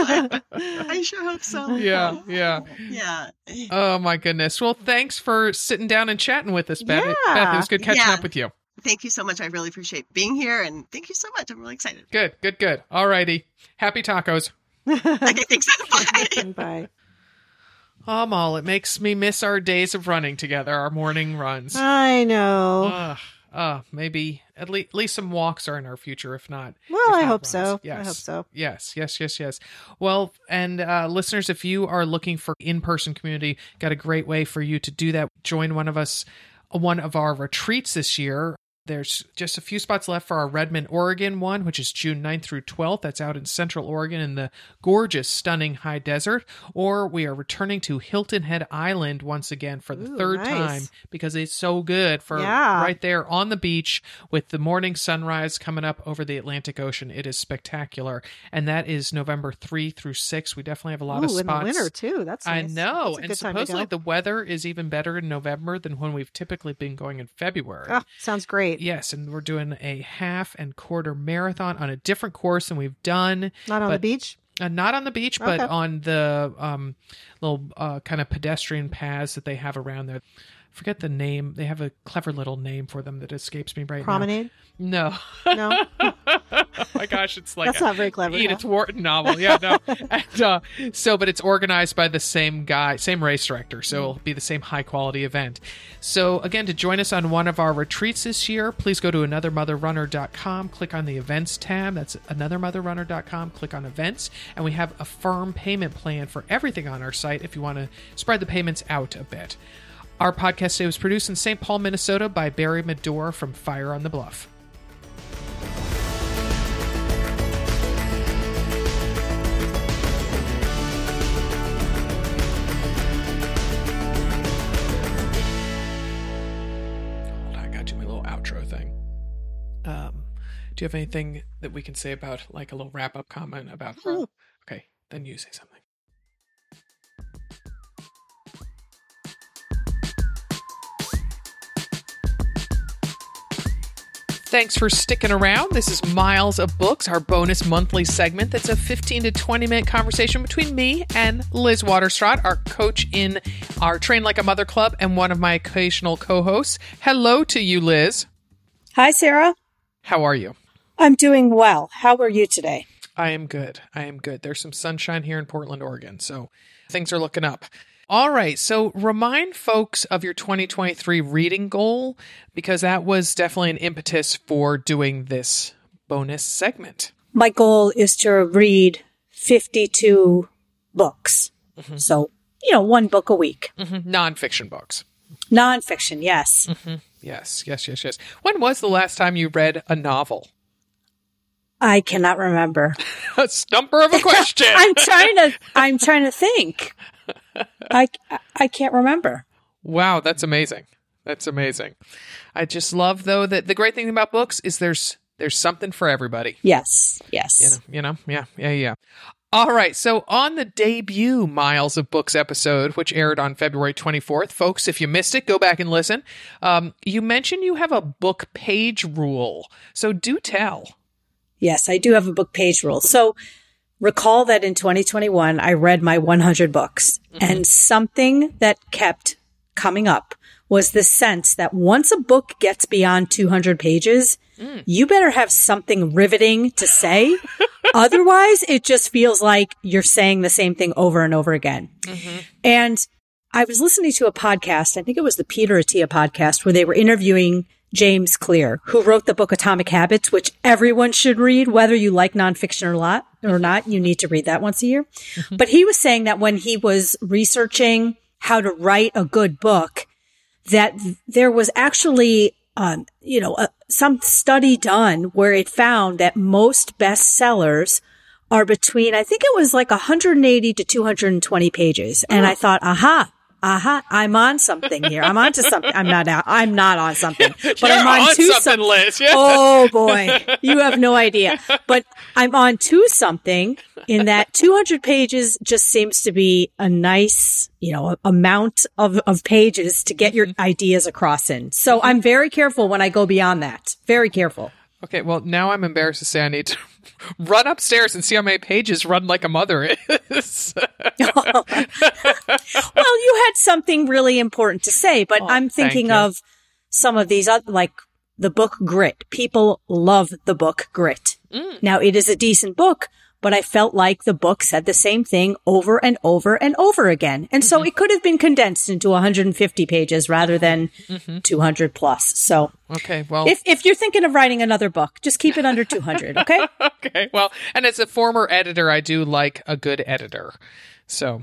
I sure hope so. Yeah. Yeah. Oh, my goodness. Well, thanks for sitting down and chatting with us, Beth. Yeah. Beth, it was good catching up with you. Thank you so much. I really appreciate being here, and thank you so much. I'm really excited. Good. All righty. Happy tacos. Okay, thanks. Bye. Bye. Oh, Mal, it makes me miss our days of running together, our morning runs. I know. Maybe at least some walks are in our future, if not. Well, I hope runs. so. Yes. I hope so. Yes. Well, and listeners, if you are looking for in-person community, got a great way for you to do that. Join one of our retreats this year. There's just a few spots left for our Redmond, Oregon one, which is June 9th through 12th. That's out in Central Oregon in the gorgeous, stunning high desert. Or we are returning to Hilton Head Island once again for the third time because it's so good for right there on the beach with the morning sunrise coming up over the Atlantic Ocean. It is spectacular. And that is November 3 through 6. We definitely have a lot of spots. In the winter, too. That's nice. I know. That's a and good time to supposedly go. the weather is even better in November than when we've typically been going in February. Oh, sounds great. Yes, and we're doing a half and quarter marathon on a different course than we've done. Not on the beach? Not on the beach, but on the little kind of pedestrian paths that they have around there. Forget the name. They have a clever little name for them that escapes me right Promenade? now. No. Oh my gosh, it's like That's not very clever. Edith Wharton novel. Yeah, no. And, but it's organized by the same guy, same race director, so it'll be the same high quality event. So again, to join us on one of our retreats this year, please go to anothermotherrunner.com, click on the events tab. That's anothermotherrunner.com, click on events, and we have a firm payment plan for everything on our site if you want to spread the payments out a bit. Our podcast today was produced in St. Paul, Minnesota by Barry Medore from Fire on the Bluff. Hold on, I gotta do my little outro thing. Do you have anything that we can say about, like, a little wrap-up comment about her? Okay, then you say something. Thanks for sticking around. This is Miles of Books, our bonus monthly segment that's a 15 to 20-minute conversation between me and Liz Waterstraat, our coach in our Train Like a Mother Club and one of my occasional co-hosts. Hello to you, Liz. Hi, Sarah. How are you? I'm doing well. How are you today? I am good. There's some sunshine here in Portland, Oregon, so things are looking up. All right, so remind folks of your 2023 reading goal, because that was definitely an impetus for doing this bonus segment. My goal is to read 52 books. Mm-hmm. So, one book a week. Mm-hmm. Nonfiction books. Nonfiction, yes. Yes. When was the last time you read a novel? I cannot remember. A stumper of a question. I'm trying to think. I can't remember. Wow, that's amazing. I just love, though, that the great thing about books is there's something for everybody. Yes. You know, yeah. All right, so on the debut Miles of Books episode, which aired on February 24th, folks, if you missed it, go back and listen. You mentioned you have a book page rule, so do tell. Yes, I do have a book page rule. So recall that in 2021, I read my 100 books, and something that kept coming up was the sense that once a book gets beyond 200 pages, you better have something riveting to say. Otherwise, it just feels like you're saying the same thing over and over again. And I was listening to a podcast, I think it was the Peter Attia podcast, where they were interviewing James Clear, who wrote the book Atomic Habits, which everyone should read, whether you like nonfiction or not. You need to read that once a year. But he was saying that when he was researching how to write a good book, that there was actually, some study done where it found that most bestsellers are between, I think it was like 180 to 220 pages. And I thought, aha, I'm on something here. I'm onto something. I'm not on something, but You're I'm on to something, Liz. Yeah. Oh boy, you have no idea. But I'm on to something in that 200 pages just seems to be a nice, amount of pages to get your ideas across in. So I'm very careful when I go beyond that. Very careful. Okay, well, now I'm embarrassed to say I need to run upstairs and see how many pages Run Like a Mother is. Well, you had something really important to say, but I'm thinking of some of these, like the book Grit. People love the book Grit. Now, it is a decent book, but I felt like the book said the same thing over and over and over again. And so it could have been condensed into 150 pages rather than 200 plus. So, okay, well, if you're thinking of writing another book, just keep it under 200. Okay. Okay. Well, and as a former editor, I do like a good editor. So,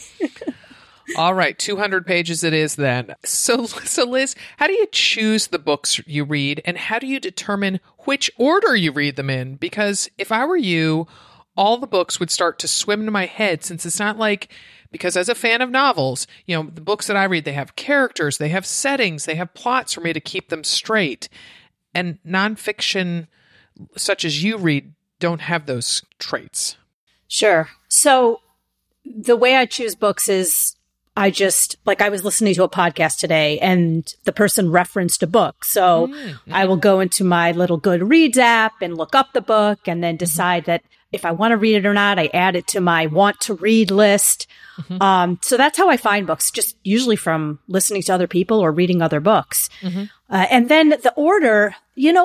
all right, 200 pages it is then. So Liz, how do you choose the books you read, and how do you determine which order you read them in? Because if I were you, all the books would start to swim into my head, since it's not like, because as a fan of novels, the books that I read, they have characters, they have settings, they have plots for me to keep them straight. And nonfiction, such as you read, don't have those traits. Sure. So the way I choose books is I was listening to a podcast today and the person referenced a book. So I will go into my little Goodreads app and look up the book and then decide that if I want to read it or not. I add it to my want to read list. So that's how I find books, just usually from listening to other people or reading other books. And then the order,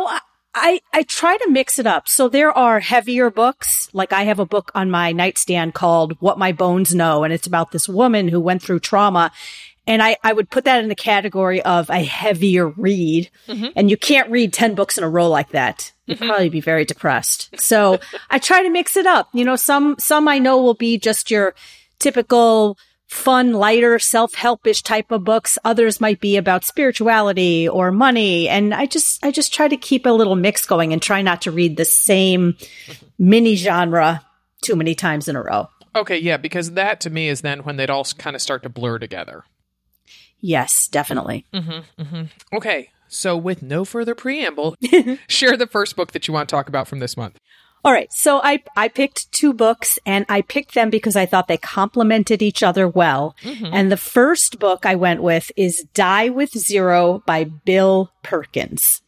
I try to mix it up. So there are heavier books. Like I have a book on my nightstand called What My Bones Know. And it's about this woman who went through trauma. And I would put that in the category of a heavier read. And you can't read 10 books in a row like that. You'd probably be very depressed. So I try to mix it up. Some I know will be just your typical fun, lighter, self-helpish type of books. Others might be about spirituality or money. And I just try to keep a little mix going and try not to read the same mini genre too many times in a row. Okay, yeah, because that to me is then when they'd all kind of start to blur together. Yes, definitely. Okay, so with no further preamble, share the first book that you want to talk about from this month. All right. So I picked two books, and I picked them because I thought they complemented each other well. And the first book I went with is Die with Zero by Bill Perkins.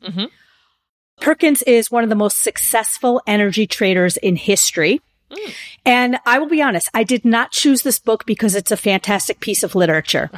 Perkins is one of the most successful energy traders in history. And I will be honest, I did not choose this book because it's a fantastic piece of literature.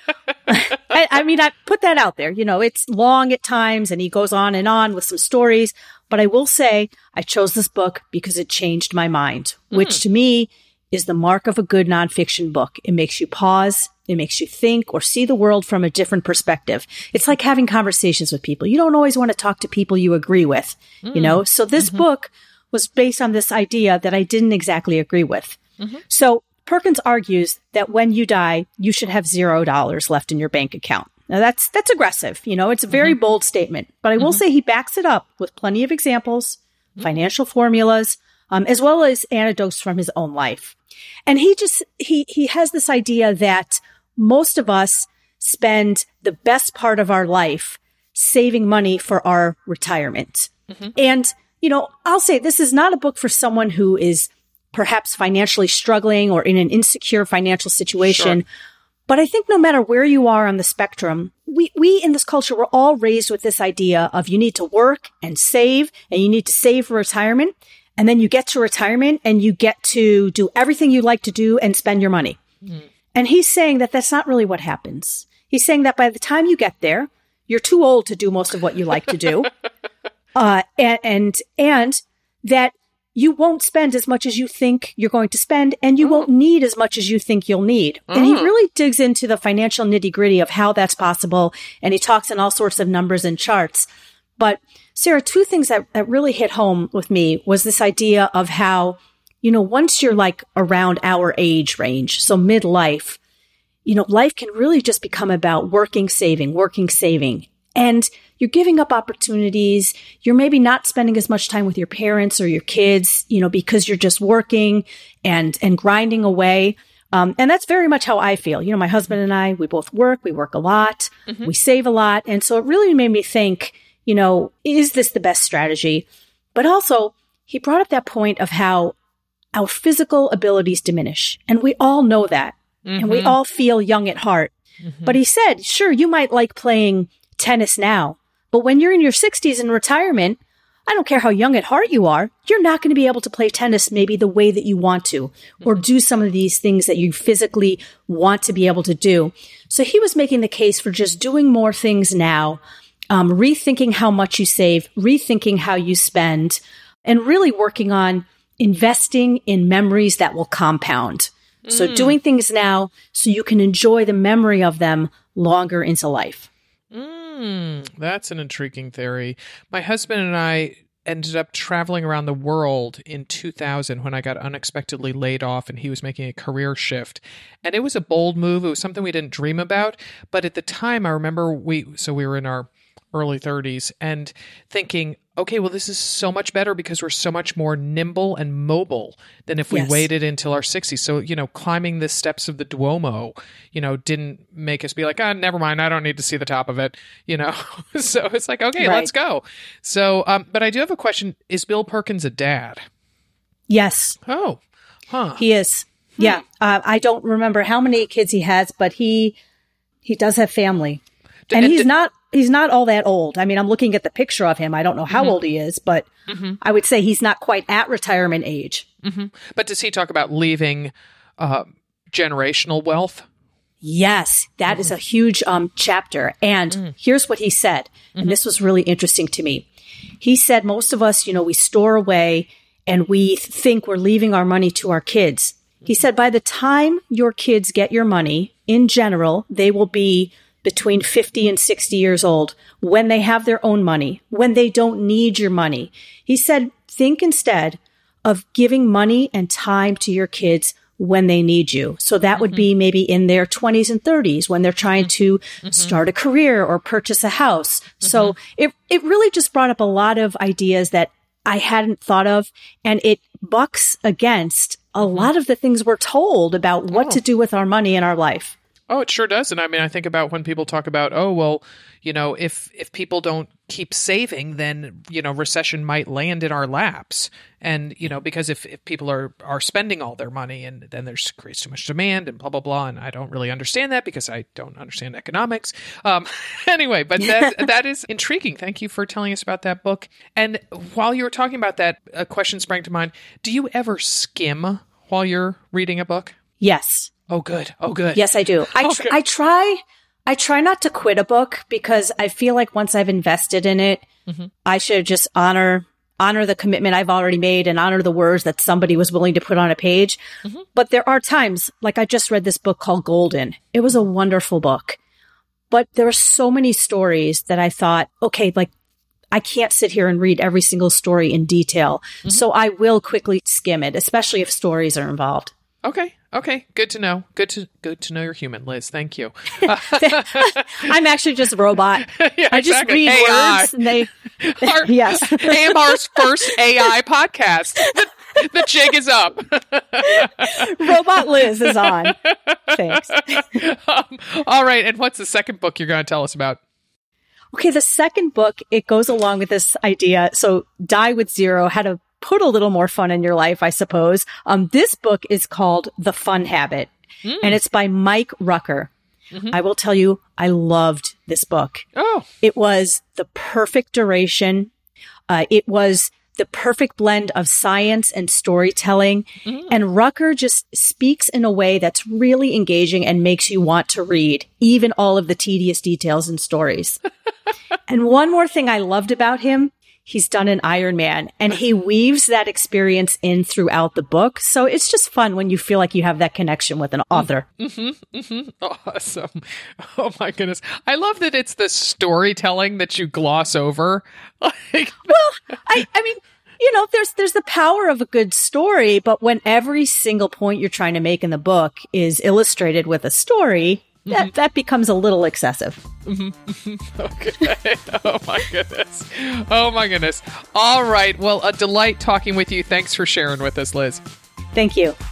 I mean, I put that out there. It's long at times and he goes on with some stories. But I will say I chose this book because it changed my mind, which to me is the mark of a good nonfiction book. It makes you pause. It makes you think or see the world from a different perspective. It's like having conversations with people. You don't always want to talk to people you agree with, So this book was based on this idea that I didn't exactly agree with. So Perkins argues that when you die, you should have $0 left in your bank account. Now that's aggressive. It's a very bold statement, but I will say he backs it up with plenty of examples, financial formulas, as well as anecdotes from his own life. And he has this idea that most of us spend the best part of our life saving money for our retirement. And, I'll say this is not a book for someone who is perhaps financially struggling or in an insecure financial situation. Sure. But I think no matter where you are on the spectrum, we in this culture, we're all raised with this idea of you need to work and you need to save for retirement. And then you get to retirement and you get to do everything you like to do and spend your money. And he's saying that that's not really what happens. He's saying that by the time you get there, you're too old to do most of what you like to do. And that you won't spend as much as you think you're going to spend, and you won't need as much as you think you'll need. And he really digs into the financial nitty-gritty of how that's possible, and he talks in all sorts of numbers and charts. But Sarah, two things that really hit home with me was this idea of how, once you're like around our age range, so midlife, life can really just become about working, saving. And you're giving up opportunities. You're maybe not spending as much time with your parents or your kids, because you're just working and grinding away. And that's very much how I feel. My husband and I, we both work. We work a lot. We save a lot. And so it really made me think, is this the best strategy? But also, he brought up that point of how our physical abilities diminish. And we all know that. And we all feel young at heart. But he said, sure, you might like playing tennis now, but when you're in your 60s in retirement, I don't care how young at heart you are, you're not going to be able to play tennis maybe the way that you want to, or do some of these things that you physically want to be able to do. So he was making the case for just doing more things now, rethinking how much you save, rethinking how you spend, and really working on investing in memories that will compound. So doing things now so you can enjoy the memory of them longer into life. That's an intriguing theory. My husband and I ended up traveling around the world in 2000 when I got unexpectedly laid off and he was making a career shift. And it was a bold move. It was something we didn't dream about. But at the time, I remember we were in our early 30s and thinking, okay, well, this is so much better because we're so much more nimble and mobile than if we waited until our 60s. So, climbing the steps of the Duomo, didn't make us be like, never mind, I don't need to see the top of it, So it's like, okay, let's go. So, but I do have a question. Is Bill Perkins a dad? Yes. Oh, he is. Yeah. I don't remember how many kids he has, but he does have family. And he's not all that old. I mean, I'm looking at the picture of him. I don't know how old he is, but I would say he's not quite at retirement age. But does he talk about leaving generational wealth? Yes, that is a huge chapter. And here's what he said. And this was really interesting to me. He said, most of us, we store away and we think we're leaving our money to our kids. He said, by the time your kids get your money, in general, they will be between 50 and 60 years old, when they have their own money, when they don't need your money. He said, think instead of giving money and time to your kids when they need you. So that would be maybe in their 20s and 30s when they're trying to start a career or purchase a house. So it really just brought up a lot of ideas that I hadn't thought of, and it bucks against a lot of the things we're told about what to do with our money in our life. Oh, it sure does. And I mean, I think about when people talk about, oh, well, if people don't keep saving, then, recession might land in our laps. And, because if people are spending all their money and then there's creates too much demand and blah, blah, blah. And I don't really understand that because I don't understand economics. Anyway, but that is intriguing. Thank you for telling us about that book. And while you were talking about that, a question sprang to mind. Do you ever skim while you're reading a book? Yes. Oh, good. Oh, good. Yes, I do. I try not to quit a book because I feel like once I've invested in it, I should just honor the commitment I've already made and honor the words that somebody was willing to put on a page. But there are times, like I just read this book called Golden. It was a wonderful book, but there are so many stories that I thought, okay, like I can't sit here and read every single story in detail. So I will quickly skim it, especially if stories are involved. Okay. Okay, good to know. Good to know you're human, Liz. Thank you. I'm actually just a robot. Yeah, I just exactly. read AI. words and they yes. AMR's first AI podcast. The jig is up. Robot Liz is on. Thanks. All right, and what's the second book you're going to tell us about? Okay, the second book, it goes along with this idea. So Die with Zero, how to put a little more fun in your life, I suppose. This book is called The Fun Habit, and it's by Mike Rucker. Mm-hmm. I will tell you, I loved this book. Oh. It was the perfect duration. It was the perfect blend of science and storytelling. Mm-hmm. And Rucker just speaks in a way that's really engaging and makes you want to read, even all of the tedious details and stories. And one more thing I loved about him, he's done an Ironman, and he weaves that experience in throughout the book. So it's just fun when you feel like you have that connection with an author. Mm-hmm, mm-hmm. Awesome. Oh my goodness. I love that it's the storytelling that you gloss over. Well, I mean, you know, there's the power of a good story, but when every single point you're trying to make in the book is illustrated with a story, that becomes a little excessive. Mm-hmm. Okay. Oh my goodness. Oh my goodness. All right. Well, a delight talking with you. Thanks for sharing with us, Liz. Thank you.